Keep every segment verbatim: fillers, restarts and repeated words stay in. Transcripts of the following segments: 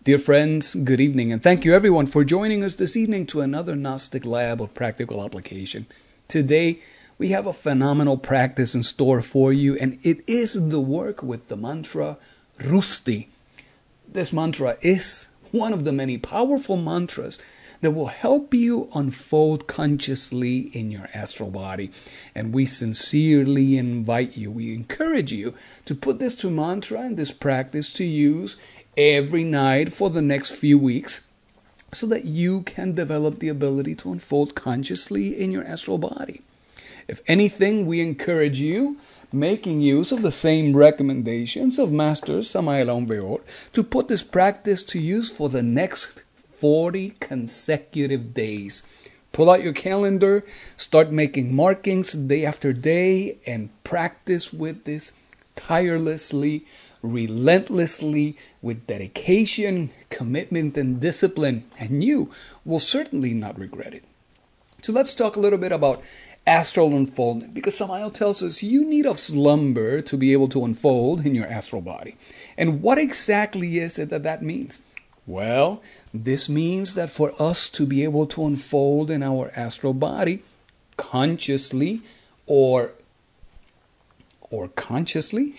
Dear friends, good evening, and thank you everyone for joining us this evening to another Gnostic Lab of Practical Application. Today, we have a phenomenal practice in store for you, and it is the work with the mantra Rusti. This mantra is one of the many powerful mantras that will help you unfold consciously in your astral body. And we sincerely invite you, we encourage you to put this to mantra and this practice to use every night for the next few weeks so that you can develop the ability to unfold consciously in your astral body. If anything, we encourage you, making use of the same recommendations of Master Samael Aun Weor, to put this practice to use for the next forty consecutive days. Pull out your calendar, start making markings day after day, and practice with this tirelessly, relentlessly, with dedication, commitment, and discipline, and you will certainly not regret it. So let's talk a little bit about astral unfoldment, because Samael tells us you need a slumber to be able to unfold in your astral body. And what exactly is it that that means? Well, this means that for us to be able to unfold in our astral body consciously or or consciously,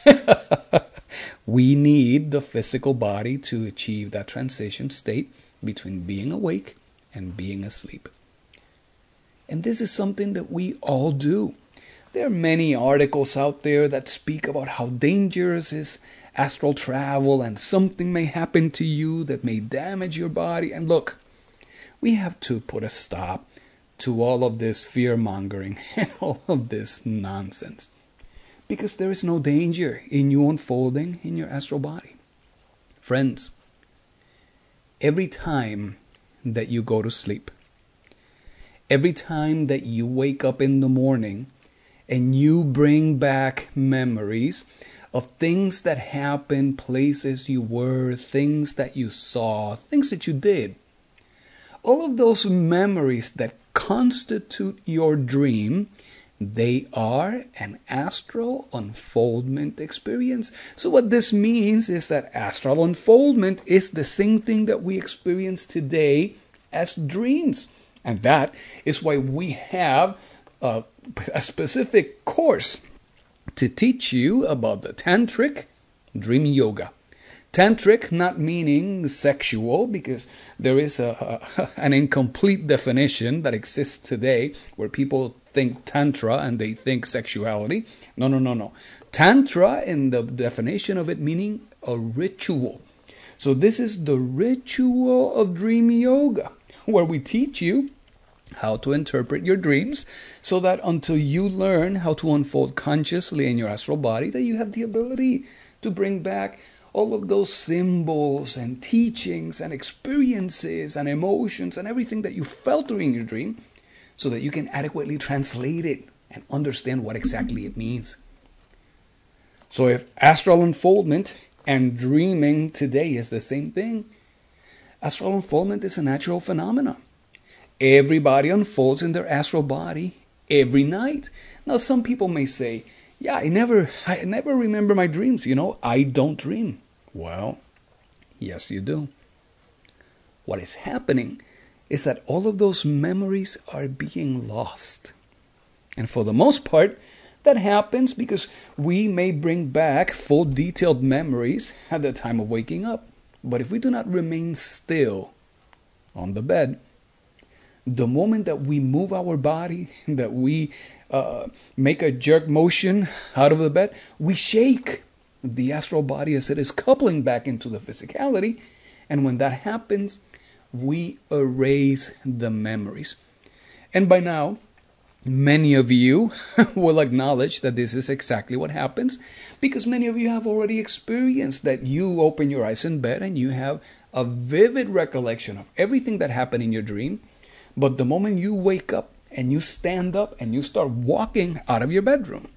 we need the physical body to achieve that transition state between being awake and being asleep. And this is something that we all do. There are many articles out there that speak about how dangerous is astral travel and something may happen to you that may damage your body. And look, we have to put a stop to all of this fear-mongering and all of this nonsense, because there is no danger in you unfolding in your astral body. Friends, every time that you go to sleep, every time that you wake up in the morning and you bring back memories of things that happened, places you were, things that you saw, things that you did, all of those memories that constitute your dream, they are an astral unfoldment experience. So what this means is that astral unfoldment is the same thing that we experience today as dreams. And that is why we have a, a specific course to teach you about the Tantric Dream Yoga. Tantric not meaning sexual, because there is a, a, an incomplete definition that exists today where people think Tantra and they think sexuality. No, no, no, no. Tantra, in the definition of it, meaning a ritual. So this is the ritual of Dream Yoga, where we teach you how to interpret your dreams so that until you learn how to unfold consciously in your astral body, that you have the ability to bring back all of those symbols and teachings and experiences and emotions and everything that you felt during your dream so that you can adequately translate it and understand what exactly it means. So if astral unfoldment and dreaming today is the same thing, astral unfoldment is a natural phenomenon. Everybody unfolds in their astral body every night. Now, some people may say, yeah, I never, I never remember my dreams. You know, I don't dream. Well, yes, you do. What is happening is that all of those memories are being lost. And for the most part, that happens because we may bring back full detailed memories at the time of waking up. But if we do not remain still on the bed, the moment that we move our body, that we uh, make a jerk motion out of the bed, we shake the astral body as it is coupling back into the physicality. And when that happens, we erase the memories. And by now, many of you will acknowledge that this is exactly what happens, because many of you have already experienced that you open your eyes in bed and you have a vivid recollection of everything that happened in your dream. But the moment you wake up and you stand up and you start walking out of your bedroom,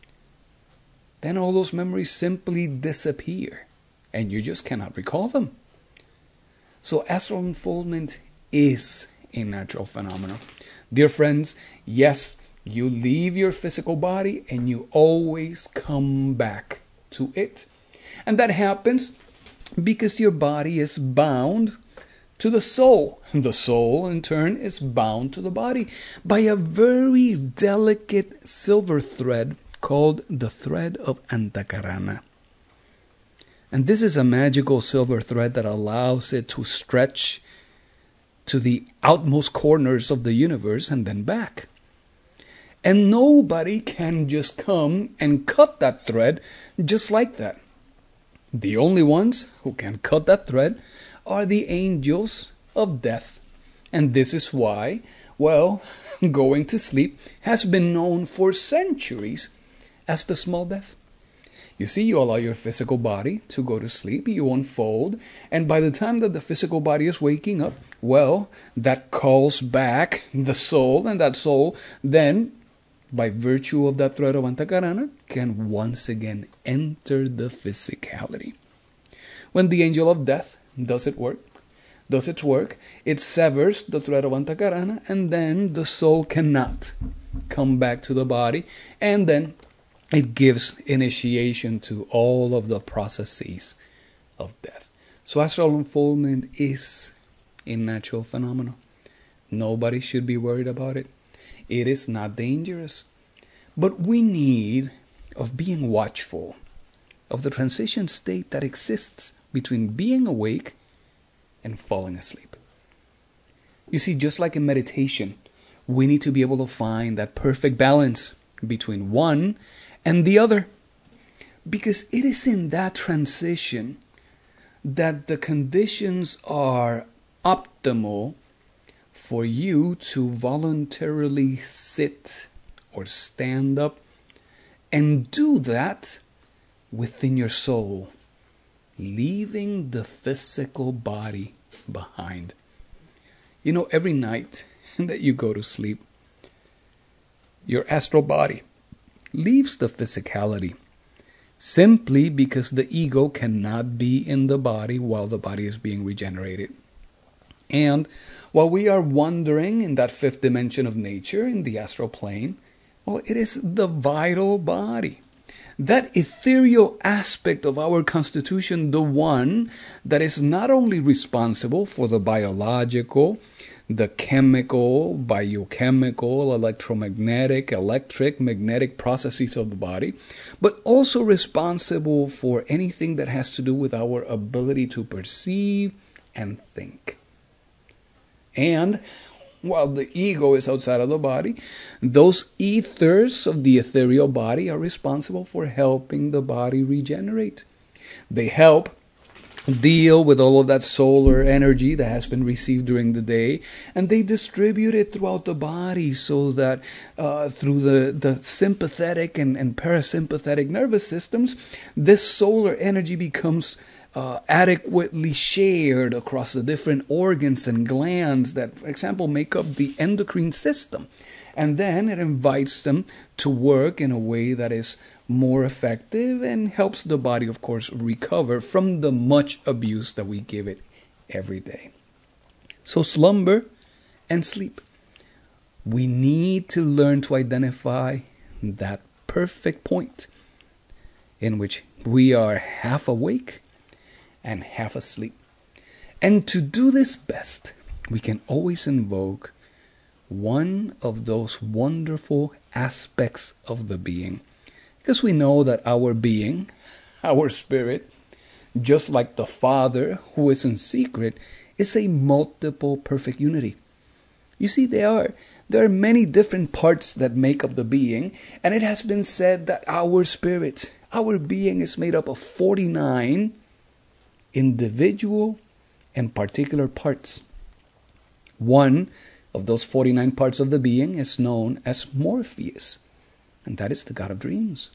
then all those memories simply disappear and you just cannot recall them. So astral unfoldment is a natural phenomenon. Dear friends, yes, you leave your physical body and you always come back to it. And that happens Because your body is bound to the soul. The soul, in turn, is bound to the body by a very delicate silver thread called the thread of Antakarana. And this is a magical silver thread that allows it to stretch to the outmost corners of the universe and then back. And nobody can just come and cut that thread just like that. The only ones who can cut that thread are the angels of death. And this is why, well, going to sleep has been known for centuries as the small death. You see, you allow your physical body to go to sleep, you unfold, and by the time that the physical body is waking up, well, that calls back the soul, and that soul then, by virtue of that thread of Antakarana, can once again enter the physicality. When the angel of death does it work, does its work, it severs the thread of Antakarana, and then the soul cannot come back to the body, and then it gives initiation to all of the processes of death. So astral unfoldment is a natural phenomenon. Nobody should be worried about it. It is not dangerous. But we need of being watchful of the transition state that exists between being awake and falling asleep. You see, just like in meditation, we need to be able to find that perfect balance between one and the other. Because it is in that transition that the conditions are optimal for you to voluntarily sit or stand up and do that within your soul, leaving the physical body behind. You know, every night that you go to sleep, your astral body leaves the physicality simply because the ego cannot be in the body while the body is being regenerated. And while we are wandering in that fifth dimension of nature, in the astral plane, well, it is the vital body, that ethereal aspect of our constitution, the one that is not only responsible for the biological, the chemical, biochemical, electromagnetic, electric, magnetic processes of the body, but also responsible for anything that has to do with our ability to perceive and think. And while the ego is outside of the body, those ethers of the ethereal body are responsible for helping the body regenerate. They help deal with all of that solar energy that has been received during the day, and they distribute it throughout the body so that uh, through the, the sympathetic and, and parasympathetic nervous systems, this solar energy becomes uh, adequately shared across the different organs and glands that, for example, make up the endocrine system. And then it invites them to work in a way that is more effective and helps the body, of course, recover from the much abuse that we give it every day. So slumber and sleep. We need to learn to identify that perfect point in which we are half awake and half asleep. And to do this best, we can always invoke one of those wonderful aspects of the being. Because we know that our being, our spirit, just like the Father who is in secret, is a multiple perfect unity. You see, there are, there are many different parts that make up the being, and it has been said that our spirit, our being is made up of forty-nine individual and particular parts. One of those forty-nine parts of the being is known as Morpheus, and that is the god of dreams.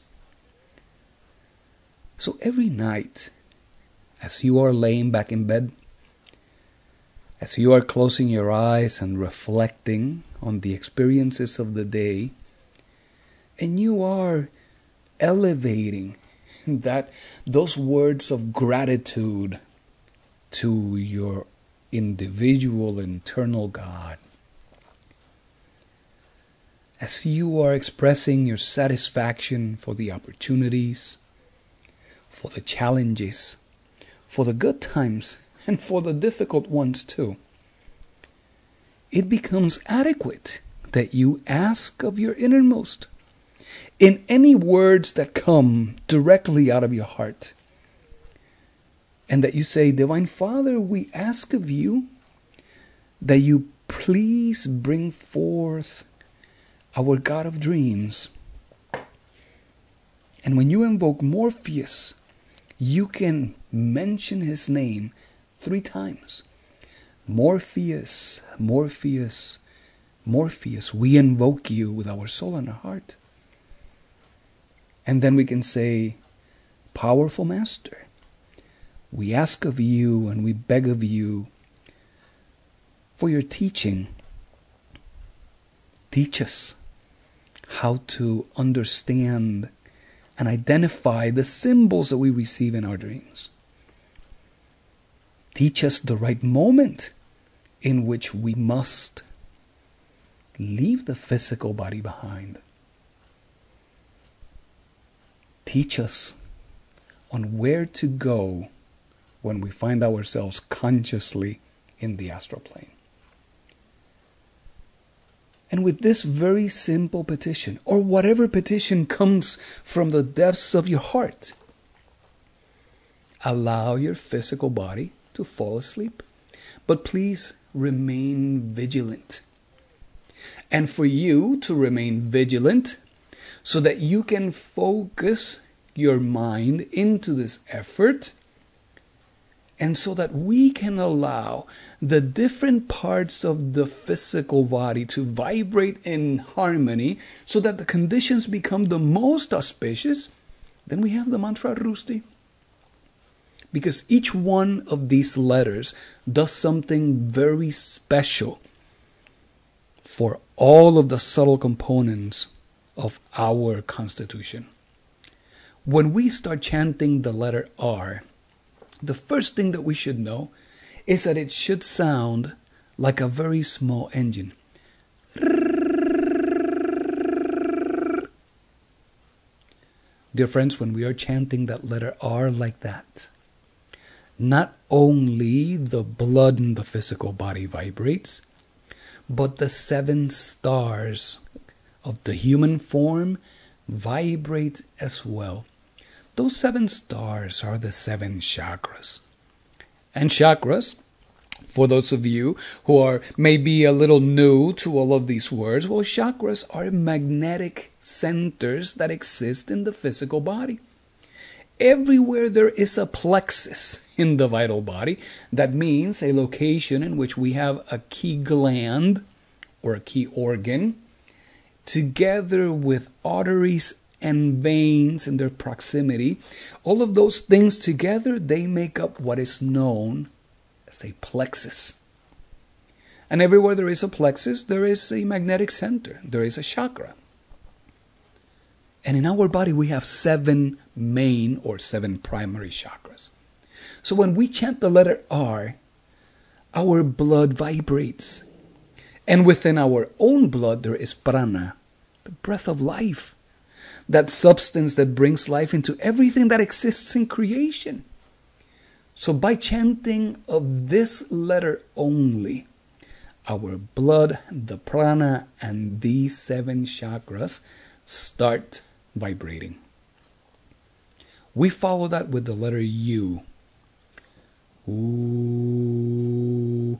So every night, as you are laying back in bed, as you are closing your eyes and reflecting on the experiences of the day, and you are elevating that those words of gratitude to your individual internal God, as you are expressing your satisfaction for the opportunities, for the challenges, for the good times and for the difficult ones too. It becomes adequate that you ask of your innermost, in any words that come directly out of your heart, and that you say, Divine Father, we ask of you that you please bring forth our God of dreams. And when you invoke Morpheus, you can mention his name three times. Morpheus, Morpheus, Morpheus, we invoke you with our soul and our heart. And then we can say, Powerful Master, we ask of you and we beg of you for your teaching. Teach us how to understand and identify the symbols that we receive in our dreams. Teach us the right moment in which we must leave the physical body behind. Teach us on where to go when we find ourselves consciously in the astral plane. And with this very simple petition, or whatever petition comes from the depths of your heart, allow your physical body to fall asleep. But please remain vigilant. And for you to remain vigilant so that you can focus your mind into this effort, and so that we can allow the different parts of the physical body to vibrate in harmony so that the conditions become the most auspicious, then we have the mantra Rusti. Because each one of these letters does something very special for all of the subtle components of our constitution. When we start chanting the letter R, the first thing that we should know is that it should sound like a very small engine. Dear friends, when we are chanting that letter R like that, not only the blood in the physical body vibrates, but the seven stars of the human form vibrate as well. Those seven stars are the seven chakras. And chakras, for those of you who are maybe a little new to all of these words, well, chakras are magnetic centers that exist in the physical body. Everywhere there is a plexus in the vital body, that means a location in which we have a key gland or a key organ, together with arteries and veins in their proximity. All of those things together, they make up what is known as a plexus. And everywhere there is a plexus, there is a magnetic center. There is a chakra. And in our body, we have seven main or seven primary chakras. So when we chant the letter R, our blood vibrates. And within our own blood, there is prana, the breath of life. That substance that brings life into everything that exists in creation. So by chanting of this letter only, our blood, the prana, and these seven chakras start vibrating. We follow that with the letter U. Ooh.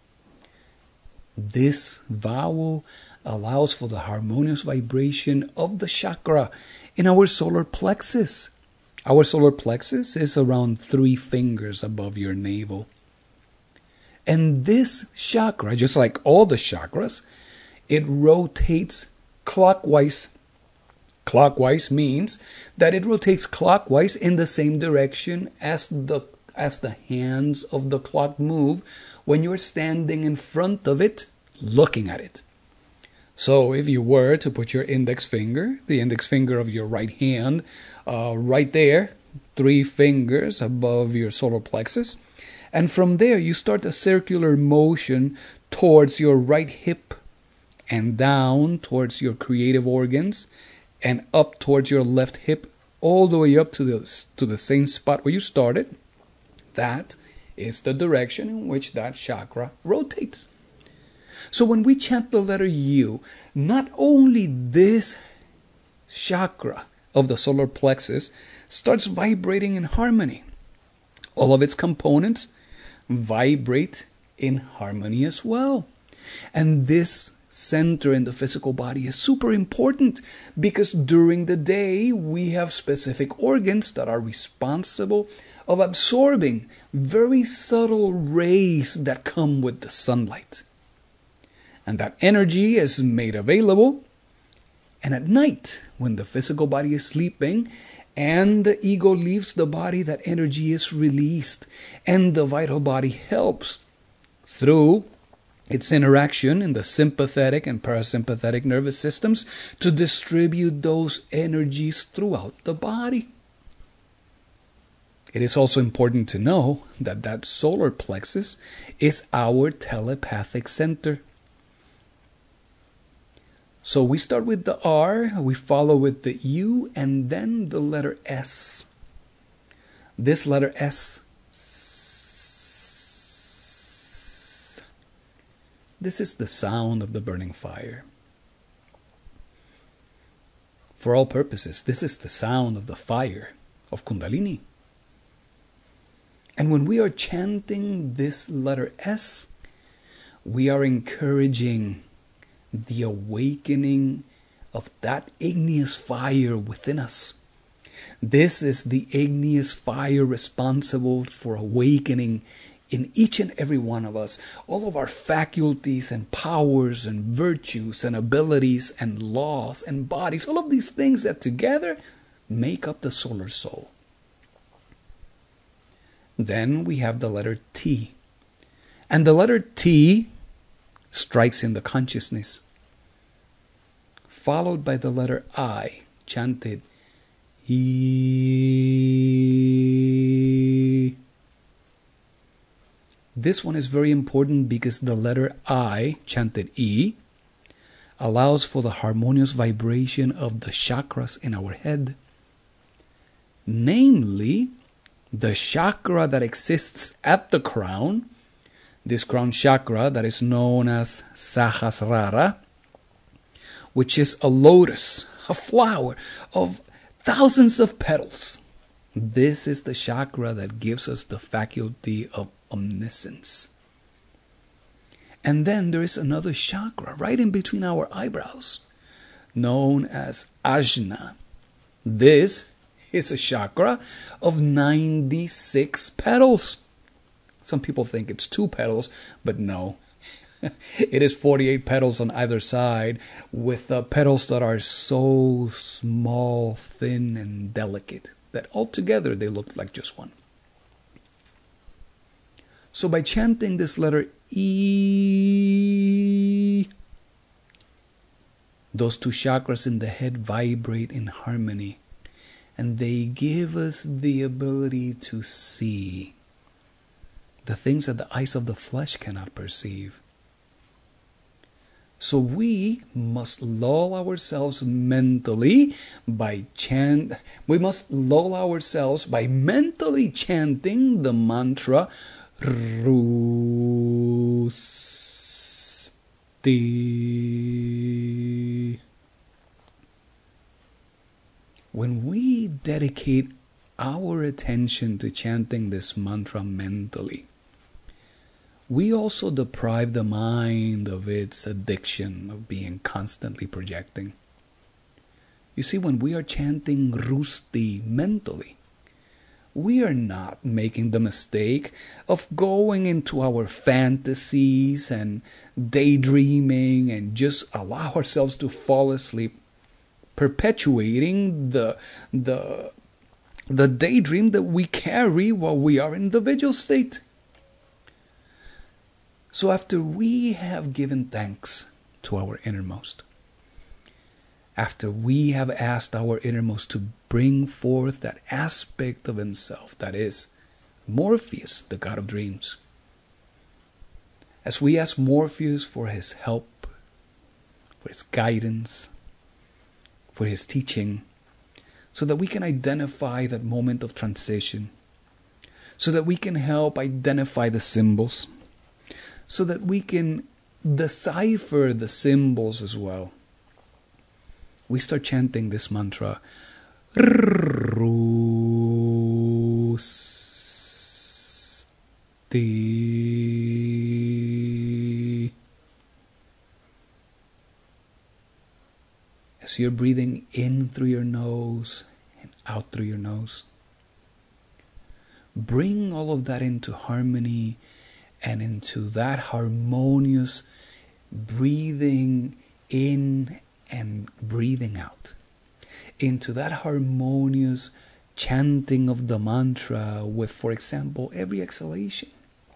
This vowel allows for the harmonious vibration of the chakra in our solar plexus. Our solar plexus is around three fingers above your navel. And this chakra, just like all the chakras, it rotates clockwise. Clockwise means that it rotates clockwise in the same direction as the as the hands of the clock move when you're standing in front of it, looking at it. So if you were to put your index finger, the index finger of your right hand, uh, right there, three fingers above your solar plexus, and from there you start a circular motion towards your right hip and down towards your creative organs and up towards your left hip, all the way up to the, to the same spot where you started. That is the direction in which that chakra rotates. So when we chant the letter U, not only this chakra of the solar plexus starts vibrating in harmony, all of its components vibrate in harmony as well. And this center in the physical body is super important because during the day we have specific organs that are responsible of absorbing very subtle rays that come with the sunlight. And that energy is made available. And at night, when the physical body is sleeping and the ego leaves the body, that energy is released. And the vital body helps through its interaction in the sympathetic and parasympathetic nervous systems to distribute those energies throughout the body. It is also important to know that that solar plexus is our telepathic center. So we start with the R, we follow with the U, and then the letter S. This letter S, this is the sound of the burning fire. For all purposes, this is the sound of the fire of Kundalini. And when we are chanting this letter S, we are encouraging the awakening of that igneous fire within us. This is the igneous fire responsible for awakening in each and every one of us all of our faculties and powers and virtues and abilities and laws and bodies, all of these things that together make up the solar soul. Then we have the letter T. And the letter T strikes in the consciousness, followed by the letter I, chanted E. This one is very important because the letter I, chanted E, allows for the harmonious vibration of the chakras in our head, namely the chakra that exists at the crown, this crown chakra that is known as Sahasrara, which is a lotus, a flower of thousands of petals. This is the chakra that gives us the faculty of omniscience. And then there is another chakra right in between our eyebrows, known as Ajna. This is a chakra of ninety-six petals. Some people think it's two petals, but no. It is forty-eight petals on either side, with uh, petals that are so small, thin, and delicate that altogether they look like just one. So by chanting this letter E, those two chakras in the head vibrate in harmony, and they give us the ability to see the things that the eyes of the flesh cannot perceive. So we must lull ourselves mentally by chant. We must lull ourselves by mentally chanting the mantra Rusti. When we dedicate our attention to chanting this mantra mentally, we also deprive the mind of its addiction of being constantly projecting. You see, when we are chanting Rusti mentally, we are not making the mistake of going into our fantasies and daydreaming and just allow ourselves to fall asleep, perpetuating the the the daydream that we carry while we are in the vigil state. So after we have given thanks to our innermost, after we have asked our innermost to bring forth that aspect of himself that is Morpheus, the god of dreams, as we ask Morpheus for his help, for his guidance, for his teaching, so that we can identify that moment of transition, so that we can help identify the symbols, so that we can decipher the symbols as well. We start chanting this mantra. Rusti. As you're breathing in through your nose and out through your nose, bring all of that into harmony and into that harmonious breathing in and breathing out. Into that harmonious chanting of the mantra with, for example, every exhalation.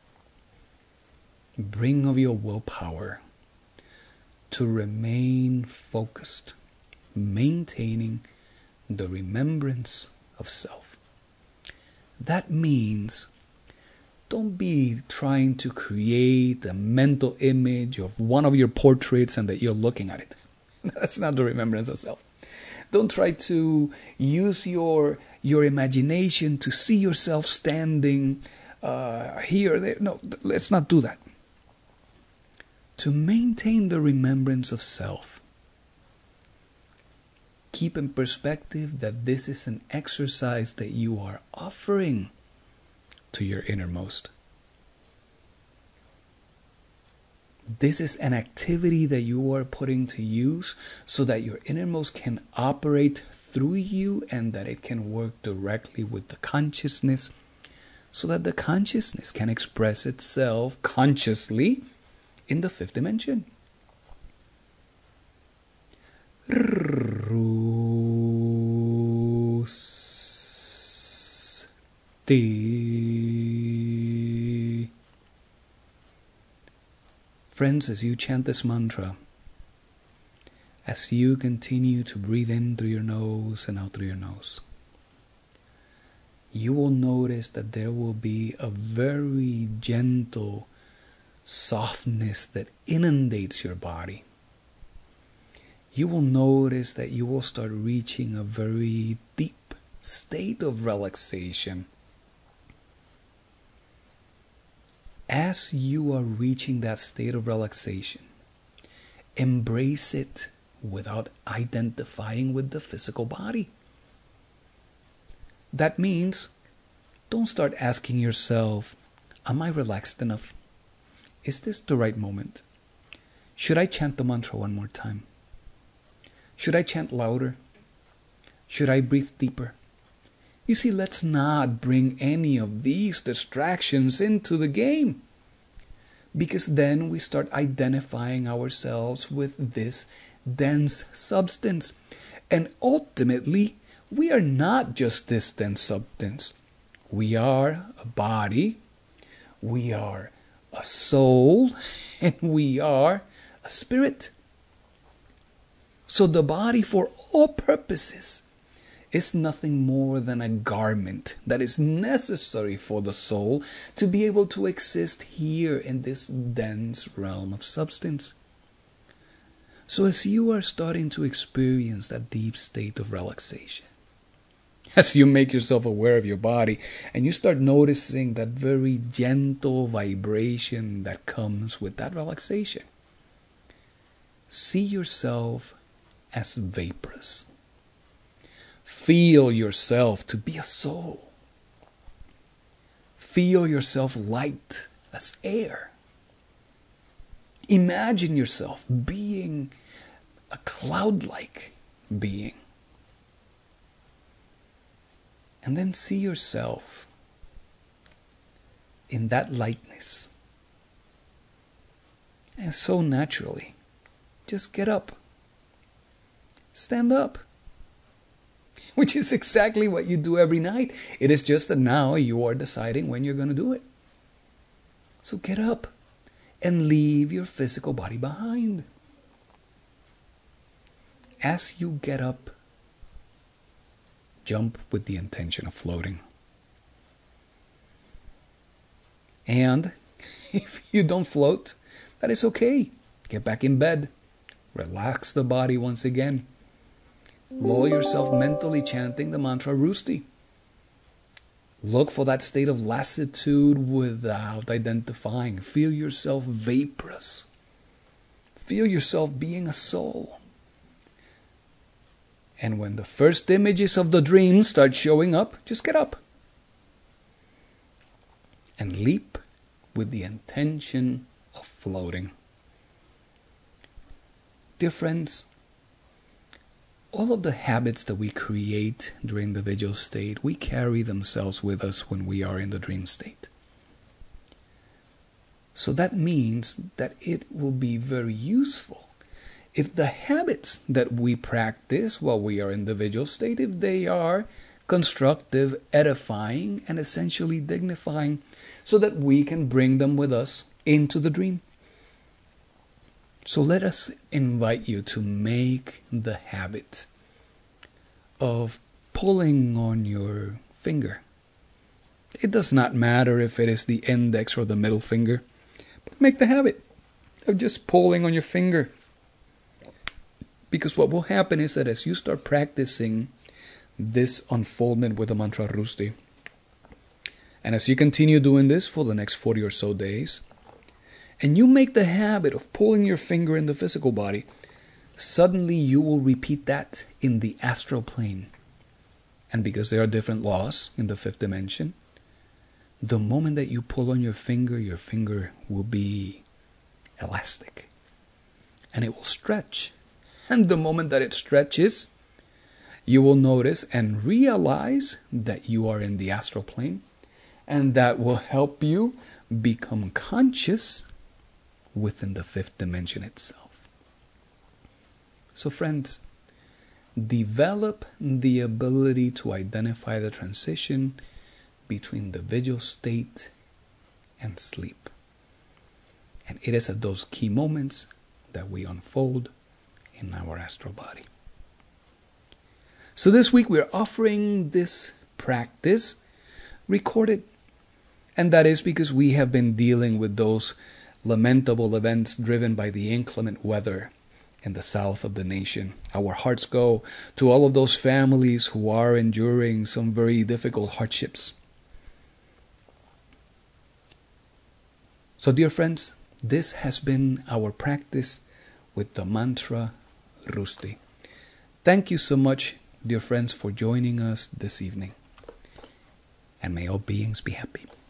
Bring of your willpower to remain focused, maintaining the remembrance of self. That means don't be trying to create a mental image of one of your portraits and that you're looking at it. That's not the remembrance of self. Don't try to use your your imagination to see yourself standing uh, here or there. No, let's not do that. To maintain the remembrance of self, keep in perspective that this is an exercise that you are offering to your innermost. This is an activity that you are putting to use so that your innermost can operate through you and that it can work directly with the consciousness so that the consciousness can express itself consciously in the fifth dimension. Rusti. Friends, as you chant this mantra, as you continue to breathe in through your nose and out through your nose, you will notice that there will be a very gentle softness that inundates your body. You will notice that you will start reaching a very deep state of relaxation. As you are reaching that state of relaxation, embrace it without identifying with the physical body. That means don't start asking yourself, am I relaxed enough? Is this the right moment? Should I chant the mantra one more time? Should I chant louder? Should I breathe deeper? You see, let's not bring any of these distractions into the game, because then we start identifying ourselves with this dense substance. And ultimately, we are not just this dense substance. We are a body, we are a soul, and we are a spirit. So the body, for all purposes, is nothing more than a garment that is necessary for the soul to be able to exist here in this dense realm of substance. So as you are starting to experience that deep state of relaxation, as you make yourself aware of your body and you start noticing that very gentle vibration that comes with that relaxation, see yourself as vaporous. Feel yourself to be a soul. Feel yourself light as air. Imagine yourself being a cloud-like being. And then see yourself in that lightness. And so naturally, just get up. Stand up. Which is exactly what you do every night. It is just that now you are deciding when you're going to do it. So get up and leave your physical body behind. As you get up, jump with the intention of floating. And if you don't float, that is okay. Get back in bed. Relax the body once again. Lull yourself mentally chanting the mantra Rusti. Look for that state of lassitude without identifying. Feel yourself vaporous. Feel yourself being a soul. And when the first images of the dream start showing up, just get up and leap with the intention of floating. Dear friends, all of the habits that we create during the vigil state, we carry themselves with us when we are in the dream state. So that means that it will be very useful if the habits that we practice while we are in the vigil state, if they are constructive, edifying, and essentially dignifying, so that we can bring them with us into the dream. So let us invite you to make the habit of pulling on your finger. It does not matter if it is the index or the middle finger, but make the habit of just pulling on your finger. Because what will happen is that as you start practicing this unfoldment with the mantra Rusti, and as you continue doing this for the next forty or so days, and you make the habit of pulling your finger in the physical body, suddenly you will repeat that in the astral plane. And because there are different laws in the fifth dimension, the moment that you pull on your finger, your finger will be elastic. And it will stretch. And the moment that it stretches, you will notice and realize that you are in the astral plane. And that will help you become conscious within the fifth dimension itself. So friends, develop the ability to identify the transition between the vigil state and sleep. And it is at those key moments that we unfold in our astral body. So this week we're offering this practice recorded. And that is because we have been dealing with those lamentable events driven by the inclement weather in the south of the nation. Our hearts go to all of those families who are enduring some very difficult hardships. So dear friends, this has been our practice with the mantra Rusti. Thank you so much, dear friends, for joining us this evening. And may all beings be happy.